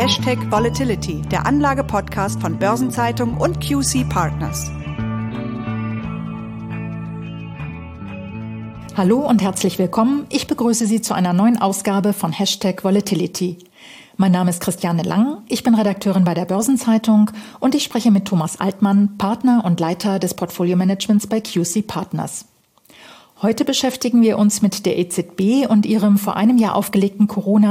#Volatility, der Anlage-Podcast von Börsenzeitung und QC Partners. Hallo und herzlich willkommen. Ich begrüße Sie zu einer neuen Ausgabe von #Volatility. Mein Name ist Christiane Lang, ich bin Redakteurin bei der Börsenzeitung und ich spreche mit Thomas Altmann, Partner und Leiter des Portfolio-Managements bei QC Partners. Heute beschäftigen wir uns mit der EZB und ihrem vor einem Jahr aufgelegten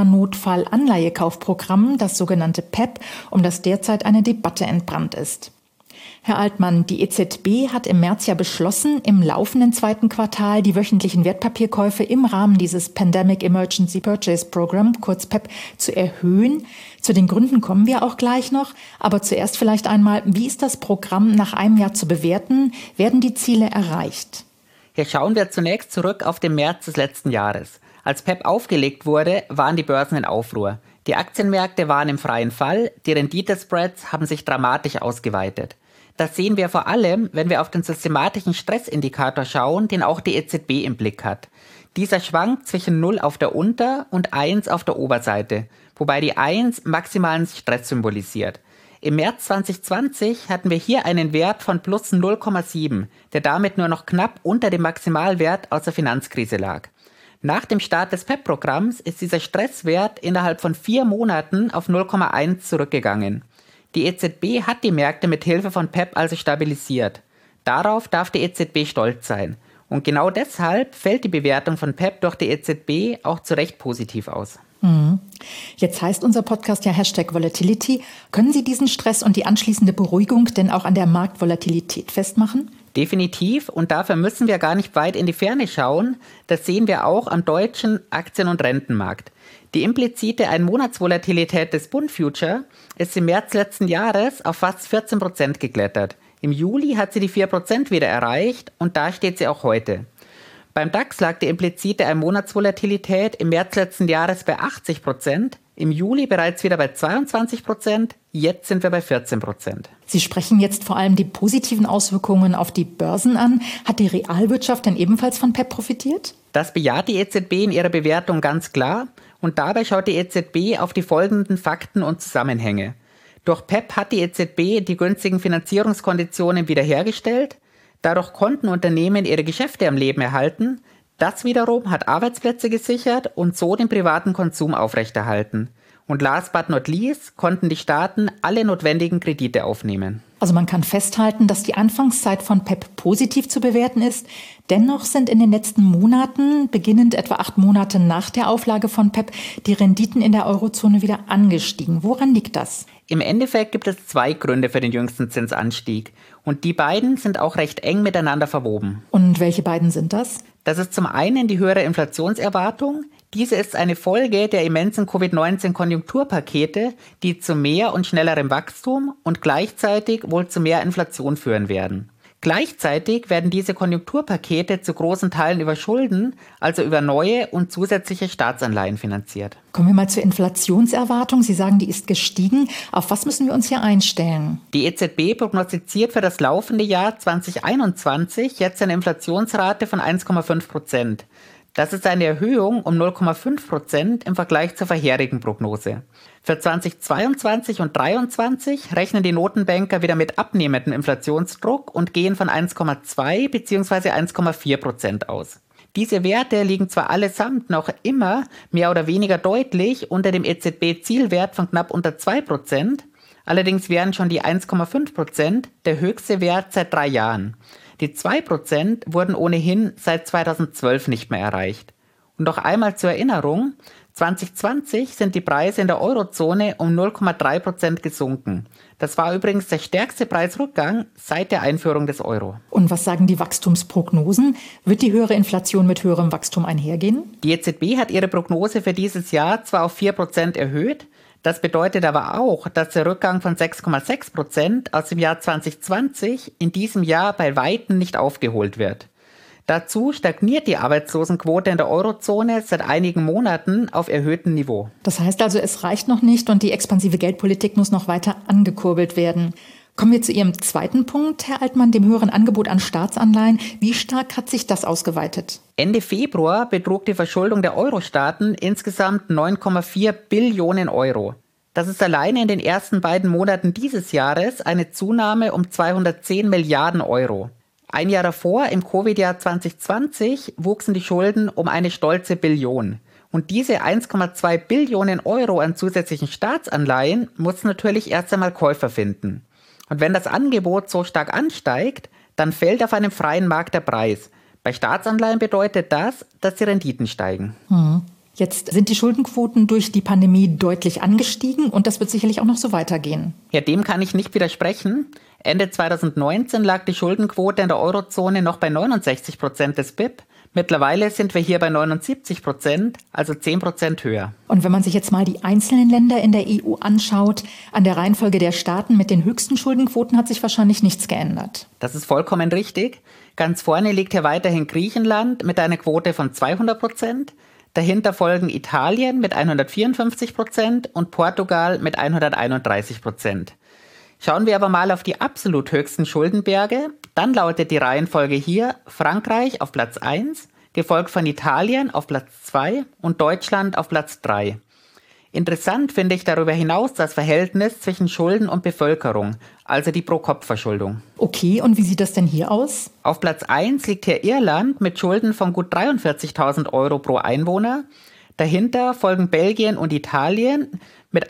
Corona-Notfall-Anleihekaufprogramm, das sogenannte PEP, um das derzeit eine Debatte entbrannt ist. Herr Altmann, die EZB hat im März ja beschlossen, im laufenden zweiten Quartal die wöchentlichen Wertpapierkäufe im Rahmen dieses Pandemic Emergency Purchase Program, kurz PEP, zu erhöhen. Zu den Gründen kommen wir auch gleich noch. Aber zuerst vielleicht einmal, wie ist das Programm nach einem Jahr zu bewerten? Werden die Ziele erreicht? Hier schauen wir zunächst zurück auf den März des letzten Jahres. Als PEP aufgelegt wurde, waren die Börsen in Aufruhr. Die Aktienmärkte waren im freien Fall, die Renditespreads haben sich dramatisch ausgeweitet. Das sehen wir vor allem, wenn wir auf den systematischen Stressindikator schauen, den auch die EZB im Blick hat. Dieser schwankt zwischen 0 auf der Unter- und 1 auf der Oberseite, wobei die 1 maximalen Stress symbolisiert. Im März 2020 hatten wir hier einen Wert von plus 0,7, der damit nur noch knapp unter dem Maximalwert aus der Finanzkrise lag. Nach dem Start des PEP-Programms ist dieser Stresswert innerhalb von 4 Monaten auf 0,1 zurückgegangen. Die EZB hat die Märkte mit Hilfe von PEP also stabilisiert. Darauf darf die EZB stolz sein. Und genau deshalb fällt die Bewertung von PEP durch die EZB auch zu Recht positiv aus. Jetzt heißt unser Podcast ja #Volatility. Können Sie diesen Stress und die anschließende Beruhigung denn auch an der Marktvolatilität festmachen? Definitiv, und dafür müssen wir gar nicht weit in die Ferne schauen. Das sehen wir auch am deutschen Aktien- und Rentenmarkt. Die implizite Einmonatsvolatilität des Bund Future ist im März letzten Jahres auf fast 14% geklettert. Im Juli hat sie die 4% wieder erreicht und da steht sie auch heute. Beim DAX lag die implizite Einmonatsvolatilität im März letzten Jahres bei 80%, im Juli bereits wieder bei 22%, jetzt sind wir bei 14%. Sie sprechen jetzt vor allem die positiven Auswirkungen auf die Börsen an. Hat die Realwirtschaft denn ebenfalls von PEP profitiert? Das bejaht die EZB in ihrer Bewertung ganz klar und dabei schaut die EZB auf die folgenden Fakten und Zusammenhänge. Durch PEP hat die EZB die günstigen Finanzierungskonditionen wiederhergestellt. Dadurch konnten Unternehmen ihre Geschäfte am Leben erhalten. Das wiederum hat Arbeitsplätze gesichert und so den privaten Konsum aufrechterhalten. Und last but not least konnten die Staaten alle notwendigen Kredite aufnehmen. Also man kann festhalten, dass die Anfangszeit von PEP positiv zu bewerten ist. Dennoch sind in den letzten Monaten, beginnend etwa 8 Monate nach der Auflage von PEP, die Renditen in der Eurozone wieder angestiegen. Woran liegt das? Im Endeffekt gibt es 2 Gründe für den jüngsten Zinsanstieg. Und die beiden sind auch recht eng miteinander verwoben. Und welche beiden sind das? Das ist zum einen die höhere Inflationserwartung. Diese ist eine Folge der immensen Covid-19-Konjunkturpakete, die zu mehr und schnellerem Wachstum und gleichzeitig wohl zu mehr Inflation führen werden. Gleichzeitig werden diese Konjunkturpakete zu großen Teilen über Schulden, also über neue und zusätzliche Staatsanleihen finanziert. Kommen wir mal zur Inflationserwartung. Sie sagen, die ist gestiegen. Auf was müssen wir uns hier einstellen? Die EZB prognostiziert für das laufende Jahr 2021 jetzt eine Inflationsrate von 1,5%. Das ist eine Erhöhung um 0,5% im Vergleich zur vorherigen Prognose. Für 2022 und 2023 rechnen die Notenbanker wieder mit abnehmendem Inflationsdruck und gehen von 1,2 bzw. 1,4% aus. Diese Werte liegen zwar allesamt noch immer mehr oder weniger deutlich unter dem EZB-Zielwert von knapp unter 2%, allerdings wären schon die 1,5% der höchste Wert seit 3 Jahren. Die 2% wurden ohnehin seit 2012 nicht mehr erreicht. Und noch einmal zur Erinnerung, 2020 sind die Preise in der Eurozone um 0,3% gesunken. Das war übrigens der stärkste Preisrückgang seit der Einführung des Euro. Und was sagen die Wachstumsprognosen? Wird die höhere Inflation mit höherem Wachstum einhergehen? Die EZB hat ihre Prognose für dieses Jahr zwar auf 4% erhöht, das bedeutet aber auch, dass der Rückgang von 6,6% aus dem Jahr 2020 in diesem Jahr bei Weitem nicht aufgeholt wird. Dazu stagniert die Arbeitslosenquote in der Eurozone seit einigen Monaten auf erhöhtem Niveau. Das heißt also, es reicht noch nicht und die expansive Geldpolitik muss noch weiter angekurbelt werden. Kommen wir zu Ihrem zweiten Punkt, Herr Altmann, dem höheren Angebot an Staatsanleihen. Wie stark hat sich das ausgeweitet? Ende Februar betrug die Verschuldung der Euro-Staaten insgesamt 9,4 Billionen Euro. Das ist alleine in den ersten beiden Monaten dieses Jahres eine Zunahme um 210 Milliarden Euro. Ein Jahr davor, im Covid-Jahr 2020, wuchsen die Schulden um eine stolze Billion. Und diese 1,2 Billionen Euro an zusätzlichen Staatsanleihen muss natürlich erst einmal Käufer finden. Und wenn das Angebot so stark ansteigt, dann fällt auf einem freien Markt der Preis. Bei Staatsanleihen bedeutet das, dass die Renditen steigen. Jetzt sind die Schuldenquoten durch die Pandemie deutlich angestiegen und das wird sicherlich auch noch so weitergehen. Ja, dem kann ich nicht widersprechen. Ende 2019 lag die Schuldenquote in der Eurozone noch bei 69% des BIP. Mittlerweile sind wir hier bei 79%, also 10% höher. Und wenn man sich jetzt mal die einzelnen Länder in der EU anschaut, an der Reihenfolge der Staaten mit den höchsten Schuldenquoten hat sich wahrscheinlich nichts geändert. Das ist vollkommen richtig. Ganz vorne liegt hier weiterhin Griechenland mit einer Quote von 200%. Dahinter folgen Italien mit 154% und Portugal mit 131%. Schauen wir aber mal auf die absolut höchsten Schuldenberge. Dann lautet die Reihenfolge hier Frankreich auf Platz 1, gefolgt von Italien auf Platz 2 und Deutschland auf Platz 3. Interessant finde ich darüber hinaus das Verhältnis zwischen Schulden und Bevölkerung, also die Pro-Kopf-Verschuldung. Okay, und wie sieht das denn hier aus? Auf Platz 1 liegt hier Irland mit Schulden von gut 43.000 Euro pro Einwohner. Dahinter folgen Belgien und Italien mit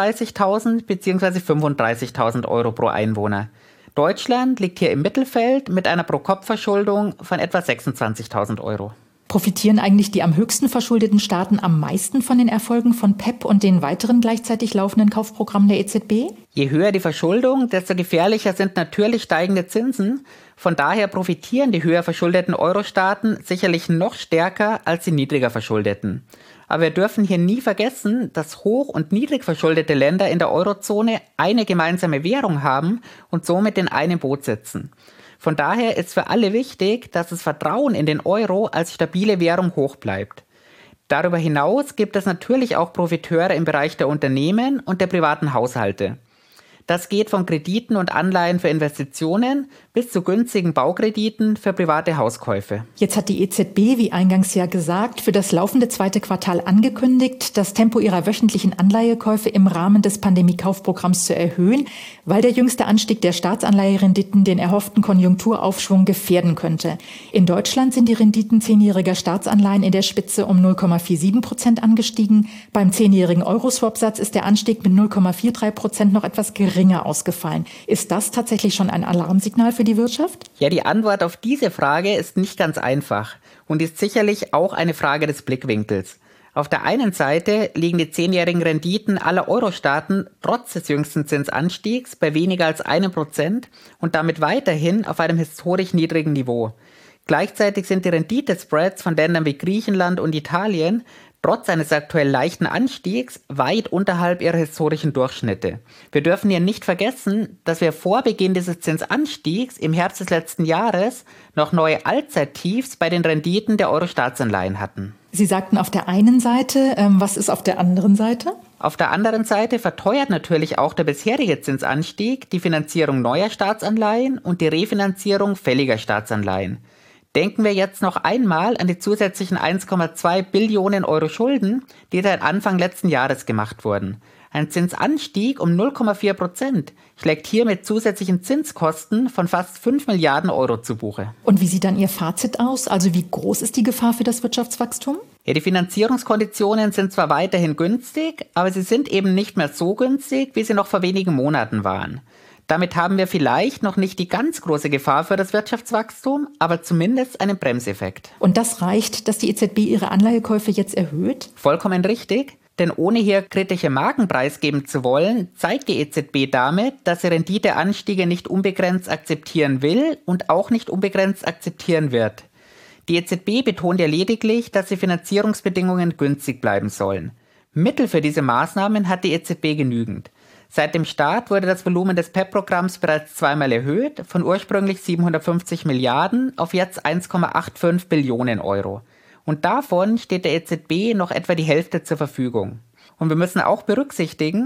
38.000 bzw. 35.000 Euro pro Einwohner. Deutschland liegt hier im Mittelfeld mit einer Pro-Kopf-Verschuldung von etwa 26.000 Euro. Profitieren eigentlich die am höchsten verschuldeten Staaten am meisten von den Erfolgen von PEPP und den weiteren gleichzeitig laufenden Kaufprogrammen der EZB? Je höher die Verschuldung, desto gefährlicher sind natürlich steigende Zinsen. Von daher profitieren die höher verschuldeten Euro-Staaten sicherlich noch stärker als die niedriger verschuldeten. Aber wir dürfen hier nie vergessen, dass hoch- und niedrig verschuldete Länder in der Eurozone eine gemeinsame Währung haben und somit in einem Boot sitzen. Von daher ist für alle wichtig, dass das Vertrauen in den Euro als stabile Währung hoch bleibt. Darüber hinaus gibt es natürlich auch Profiteure im Bereich der Unternehmen und der privaten Haushalte. Das geht von Krediten und Anleihen für Investitionen bis zu günstigen Baukrediten für private Hauskäufe. Jetzt hat die EZB, wie eingangs ja gesagt, für das laufende zweite Quartal angekündigt, das Tempo ihrer wöchentlichen Anleihekäufe im Rahmen des Pandemie-Kaufprogramms zu erhöhen, weil der jüngste Anstieg der Staatsanleiherenditen den erhofften Konjunkturaufschwung gefährden könnte. In Deutschland sind die Renditen 10-jähriger Staatsanleihen in der Spitze um 0,47% angestiegen. Beim 10-jährigen Euroswap-Satz ist der Anstieg mit 0,43% noch etwas geringer ausgefallen. Ist das tatsächlich schon ein Alarmsignal für die Wirtschaft? Ja, die Antwort auf diese Frage ist nicht ganz einfach und ist sicherlich auch eine Frage des Blickwinkels. Auf der einen Seite liegen die 10-jährigen Renditen aller Euro-Staaten trotz des jüngsten Zinsanstiegs bei weniger als 1% und damit weiterhin auf einem historisch niedrigen Niveau. Gleichzeitig sind die Renditespreads von Ländern wie Griechenland und Italien trotz eines aktuell leichten Anstiegs weit unterhalb ihrer historischen Durchschnitte. Wir dürfen hier nicht vergessen, dass wir vor Beginn dieses Zinsanstiegs im Herbst des letzten Jahres noch neue Allzeittiefs bei den Renditen der Euro-Staatsanleihen hatten. Sie sagten auf der einen Seite, was ist auf der anderen Seite? Auf der anderen Seite verteuert natürlich auch der bisherige Zinsanstieg die Finanzierung neuer Staatsanleihen und die Refinanzierung fälliger Staatsanleihen. Denken wir jetzt noch einmal an die zusätzlichen 1,2 Billionen Euro Schulden, die seit Anfang letzten Jahres gemacht wurden. Ein Zinsanstieg um 0,4% schlägt hier mit zusätzlichen Zinskosten von fast 5 Milliarden Euro zu Buche. Und wie sieht dann Ihr Fazit aus? Also wie groß ist die Gefahr für das Wirtschaftswachstum? Ja, die Finanzierungskonditionen sind zwar weiterhin günstig, aber sie sind eben nicht mehr so günstig, wie sie noch vor wenigen Monaten waren. Damit haben wir vielleicht noch nicht die ganz große Gefahr für das Wirtschaftswachstum, aber zumindest einen Bremseffekt. Und das reicht, dass die EZB ihre Anleihekäufe jetzt erhöht? Vollkommen richtig, denn ohne hier kritische Marken preisgeben zu wollen, zeigt die EZB damit, dass sie Renditeanstiege nicht unbegrenzt akzeptieren will und auch nicht unbegrenzt akzeptieren wird. Die EZB betont ja lediglich, dass die Finanzierungsbedingungen günstig bleiben sollen. Mittel für diese Maßnahmen hat die EZB genügend. Seit dem Start wurde das Volumen des PEPP-Programms bereits zweimal erhöht, von ursprünglich 750 Milliarden auf jetzt 1,85 Billionen Euro. Und davon steht der EZB noch etwa die Hälfte zur Verfügung. Und wir müssen auch berücksichtigen,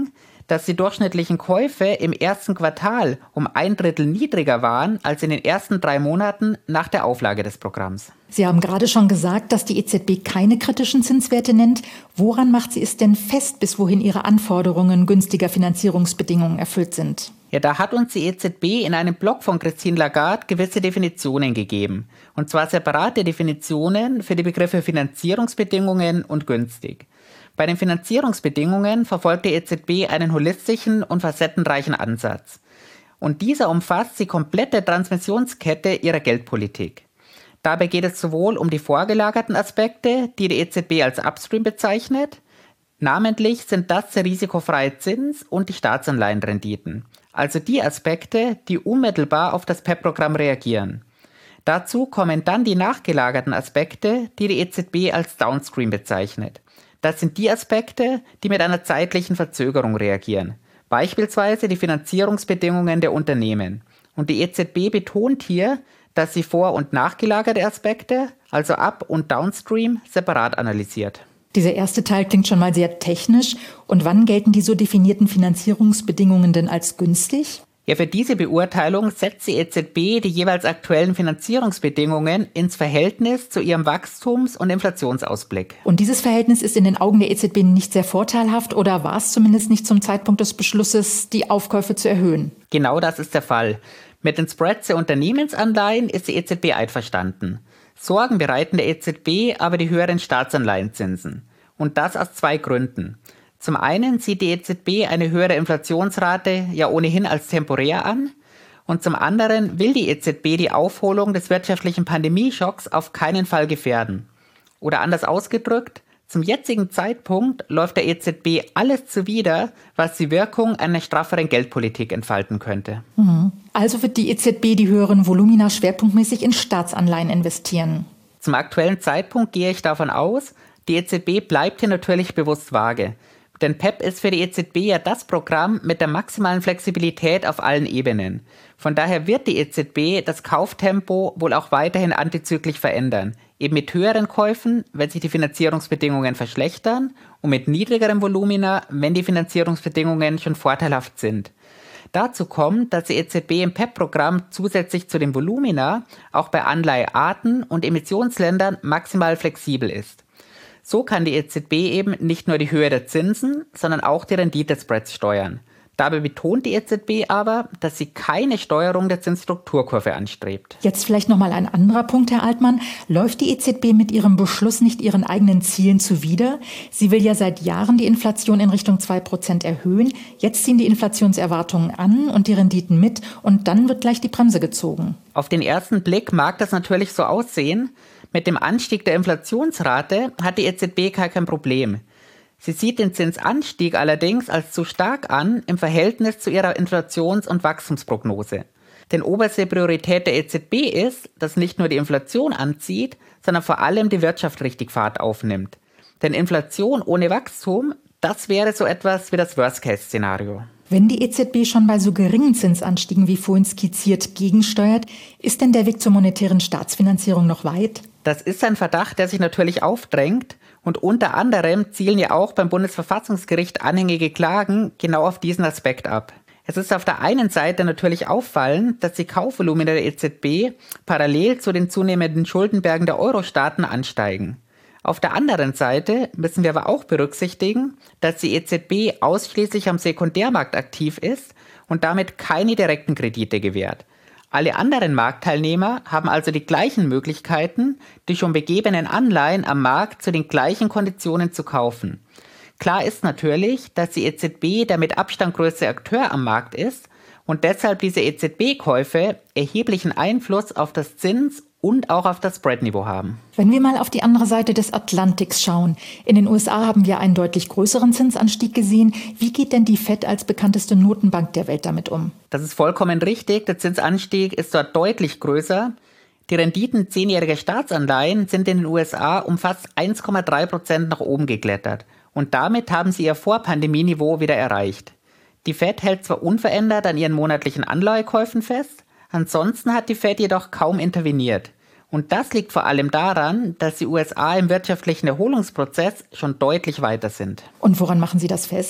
dass die durchschnittlichen Käufe im ersten Quartal um 1/3 niedriger waren als in den ersten 3 Monaten nach der Auflage des Programms. Sie haben gerade schon gesagt, dass die EZB keine kritischen Zinswerte nennt. Woran macht sie es denn fest, bis wohin ihre Anforderungen günstiger Finanzierungsbedingungen erfüllt sind? Ja, da hat uns die EZB in einem Blog von Christine Lagarde gewisse Definitionen gegeben. Und zwar separate Definitionen für die Begriffe Finanzierungsbedingungen und günstig. Bei den Finanzierungsbedingungen verfolgt die EZB einen holistischen und facettenreichen Ansatz. Und dieser umfasst die komplette Transmissionskette ihrer Geldpolitik. Dabei geht es sowohl um die vorgelagerten Aspekte, die die EZB als Upstream bezeichnet. Namentlich sind das der risikofreie Zins und die Staatsanleihenrenditen. Also die Aspekte, die unmittelbar auf das PEPP-Programm reagieren. Dazu kommen dann die nachgelagerten Aspekte, die die EZB als Downstream bezeichnet. Das sind die Aspekte, die mit einer zeitlichen Verzögerung reagieren. Beispielsweise die Finanzierungsbedingungen der Unternehmen. Und die EZB betont hier, dass sie vor- und nachgelagerte Aspekte, also Up- und Downstream, separat analysiert. Dieser erste Teil klingt schon mal sehr technisch. Und wann gelten die so definierten Finanzierungsbedingungen denn als günstig? Ja, für diese Beurteilung setzt die EZB die jeweils aktuellen Finanzierungsbedingungen ins Verhältnis zu ihrem Wachstums- und Inflationsausblick. Und dieses Verhältnis ist in den Augen der EZB nicht sehr vorteilhaft oder war es zumindest nicht zum Zeitpunkt des Beschlusses, die Aufkäufe zu erhöhen? Genau das ist der Fall. Mit den Spreads der Unternehmensanleihen ist die EZB einverstanden. Sorgen bereiten der EZB aber die höheren Staatsanleihenzinsen. Und das aus 2 Gründen. Zum einen sieht die EZB eine höhere Inflationsrate ja ohnehin als temporär an. Und zum anderen will die EZB die Aufholung des wirtschaftlichen Pandemieschocks auf keinen Fall gefährden. Oder anders ausgedrückt, zum jetzigen Zeitpunkt läuft der EZB alles zuwider, was die Wirkung einer strafferen Geldpolitik entfalten könnte. Also wird die EZB die höheren Volumina schwerpunktmäßig in Staatsanleihen investieren. Zum aktuellen Zeitpunkt gehe ich davon aus, die EZB bleibt hier natürlich bewusst vage. Denn PEPP ist für die EZB ja das Programm mit der maximalen Flexibilität auf allen Ebenen. Von daher wird die EZB das Kauftempo wohl auch weiterhin antizyklisch verändern. Eben mit höheren Käufen, wenn sich die Finanzierungsbedingungen verschlechtern, und mit niedrigerem Volumina, wenn die Finanzierungsbedingungen schon vorteilhaft sind. Dazu kommt, dass die EZB im PEPP-Programm zusätzlich zu den Volumina auch bei Anleihearten und Emissionsländern maximal flexibel ist. So kann die EZB eben nicht nur die Höhe der Zinsen, sondern auch die Renditespreads steuern. Dabei betont die EZB aber, dass sie keine Steuerung der Zinsstrukturkurve anstrebt. Jetzt vielleicht noch mal ein anderer Punkt, Herr Altmann. Läuft die EZB mit ihrem Beschluss nicht ihren eigenen Zielen zuwider? Sie will ja seit Jahren die Inflation in Richtung 2% erhöhen. Jetzt ziehen die Inflationserwartungen an und die Renditen mit und dann wird gleich die Bremse gezogen. Auf den ersten Blick mag das natürlich so aussehen. Mit dem Anstieg der Inflationsrate hat die EZB kein Problem. Sie sieht den Zinsanstieg allerdings als zu stark an im Verhältnis zu ihrer Inflations- und Wachstumsprognose. Denn oberste Priorität der EZB ist, dass nicht nur die Inflation anzieht, sondern vor allem die Wirtschaft richtig Fahrt aufnimmt. Denn Inflation ohne Wachstum, das wäre so etwas wie das Worst-Case-Szenario. Wenn die EZB schon bei so geringen Zinsanstiegen wie vorhin skizziert gegensteuert, ist denn der Weg zur monetären Staatsfinanzierung noch weit? Das ist ein Verdacht, der sich natürlich aufdrängt. Und unter anderem zielen ja auch beim Bundesverfassungsgericht anhängige Klagen genau auf diesen Aspekt ab. Es ist auf der einen Seite natürlich auffallend, dass die Kaufvolumina der EZB parallel zu den zunehmenden Schuldenbergen der Euro-Staaten ansteigen. Auf der anderen Seite müssen wir aber auch berücksichtigen, dass die EZB ausschließlich am Sekundärmarkt aktiv ist und damit keine direkten Kredite gewährt. Alle anderen Marktteilnehmer haben also die gleichen Möglichkeiten, die schon begebenen Anleihen am Markt zu den gleichen Konditionen zu kaufen. Klar ist natürlich, dass die EZB der mit Abstand größte Akteur am Markt ist und deshalb diese EZB-Käufe erheblichen Einfluss auf das Zins- und auch auf das Spread-Niveau haben. Wenn wir mal auf die andere Seite des Atlantiks schauen. In den USA haben wir einen deutlich größeren Zinsanstieg gesehen. Wie geht denn die Fed als bekannteste Notenbank der Welt damit um? Das ist vollkommen richtig. Der Zinsanstieg ist dort deutlich größer. Die Renditen 10-jähriger Staatsanleihen sind in den USA um fast 1,3% nach oben geklettert. Und damit haben sie ihr Vor-Pandemie-Niveau wieder erreicht. Die Fed hält zwar unverändert an ihren monatlichen Anleihekäufen fest, ansonsten hat die Fed jedoch kaum interveniert. Und das liegt vor allem daran, dass die USA im wirtschaftlichen Erholungsprozess schon deutlich weiter sind. Und woran machen Sie das fest?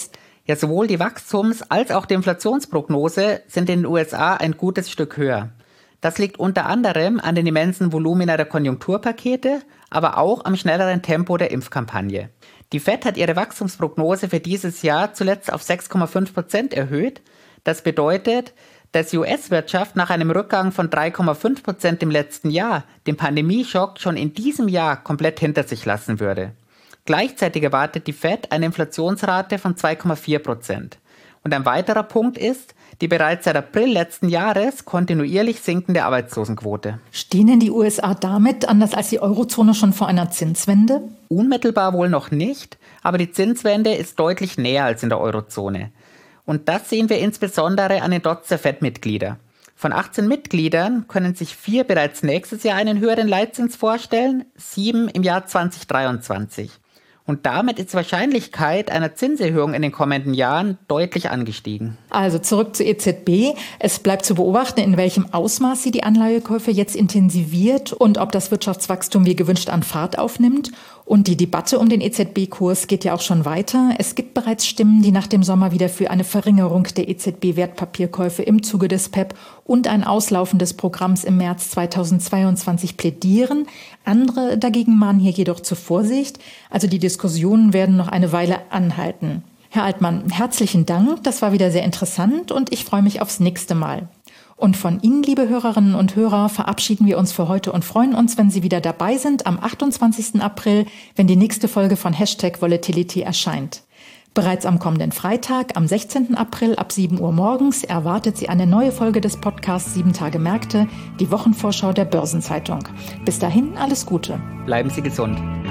Ja, sowohl die Wachstums- als auch die Inflationsprognose sind in den USA ein gutes Stück höher. Das liegt unter anderem an den immensen Volumina der Konjunkturpakete, aber auch am schnelleren Tempo der Impfkampagne. Die Fed hat ihre Wachstumsprognose für dieses Jahr zuletzt auf 6,5% erhöht. Das bedeutet, dass die US-Wirtschaft nach einem Rückgang von 3,5% im letzten Jahr den Pandemieschock schon in diesem Jahr komplett hinter sich lassen würde. Gleichzeitig erwartet die Fed eine Inflationsrate von 2,4%. Und ein weiterer Punkt ist die bereits seit April letzten Jahres kontinuierlich sinkende Arbeitslosenquote. Stehen denn die USA damit, anders als die Eurozone, schon vor einer Zinswende? Unmittelbar wohl noch nicht, aber die Zinswende ist deutlich näher als in der Eurozone. Und das sehen wir insbesondere an den Dots der Fed-Mitglieder. Von 18 Mitgliedern können sich 4 bereits nächstes Jahr einen höheren Leitzins vorstellen, 7 im Jahr 2023. Und damit ist die Wahrscheinlichkeit einer Zinserhöhung in den kommenden Jahren deutlich angestiegen. Also zurück zur EZB. Es bleibt zu beobachten, in welchem Ausmaß sie die Anleihekäufe jetzt intensiviert und ob das Wirtschaftswachstum wie gewünscht an Fahrt aufnimmt. Und die Debatte um den EZB-Kurs geht ja auch schon weiter. Es gibt bereits Stimmen, die nach dem Sommer wieder für eine Verringerung der EZB-Wertpapierkäufe im Zuge des PEPP und ein Auslaufen des Programms im März 2022 plädieren. Andere dagegen mahnen hier jedoch zur Vorsicht. Also die Diskussionen werden noch eine Weile anhalten. Herr Altmann, herzlichen Dank. Das war wieder sehr interessant und ich freue mich aufs nächste Mal. Und von Ihnen, liebe Hörerinnen und Hörer, verabschieden wir uns für heute und freuen uns, wenn Sie wieder dabei sind am 28. April, wenn die nächste Folge von #Volatility erscheint. Bereits am kommenden Freitag, am 16. April ab 7 Uhr morgens erwartet Sie eine neue Folge des Podcasts 7 Tage Märkte, die Wochenvorschau der Börsenzeitung. Bis dahin alles Gute. Bleiben Sie gesund.